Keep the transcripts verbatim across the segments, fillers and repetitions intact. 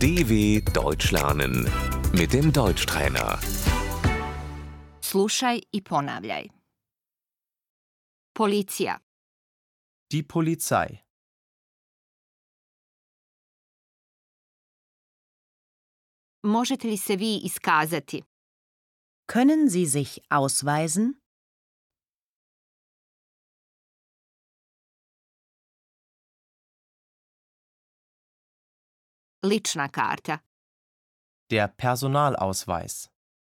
D W Deutsch lernen mit dem Deutschtrainer. Slušaj i ponavljaj. Policija, Die Polizei. možete li se vi iskazati? Können Sie sich ausweisen? Lična karta, Der Personalausweis.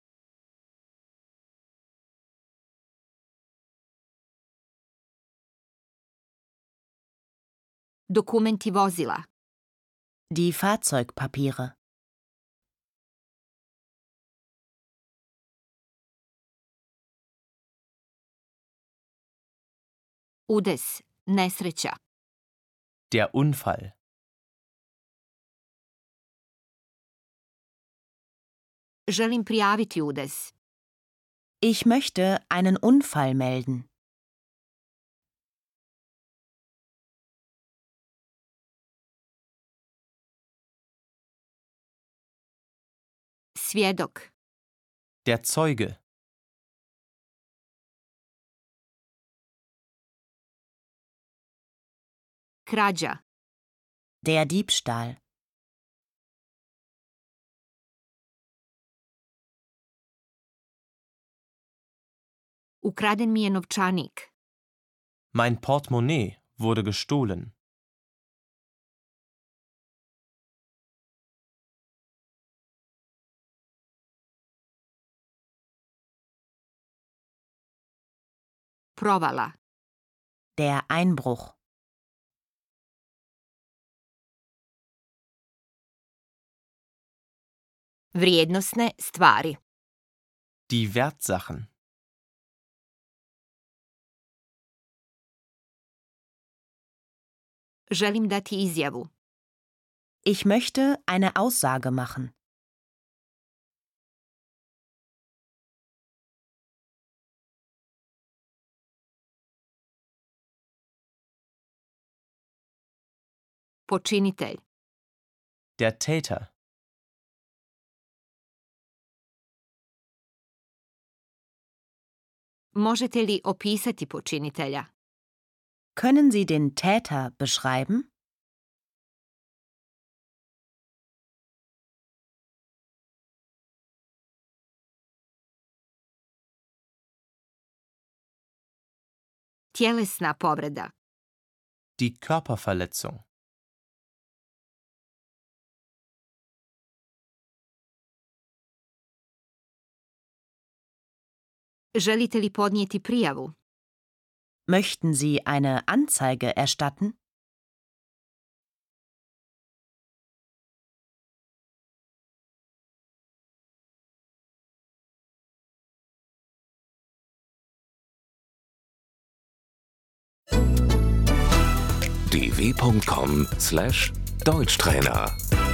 dokumenti vozila, Die Fahrzeugpapiere. udes, nesreća, Der Unfall. želim prijaviti udes. Ich möchte einen Unfall melden. Svjedok, Der Zeuge. krađa, Der Diebstahl. ukraden mi je novčanik. Mein Portemonnaie wurde gestohlen. Provala, Der Einbruch. vrijednosne stvari, Die Wertsachen. želim dati izjavu. Ich möchte eine Aussage machen. Počinitelj, Der Täter. možete li opisati počinitelja? Können Sie den Täter beschreiben? Tjelesna povreda, Die Körperverletzung. želite li podnijeti prijavu? Möchten Sie eine Anzeige erstatten? d w punkt com slash Deutschtrainer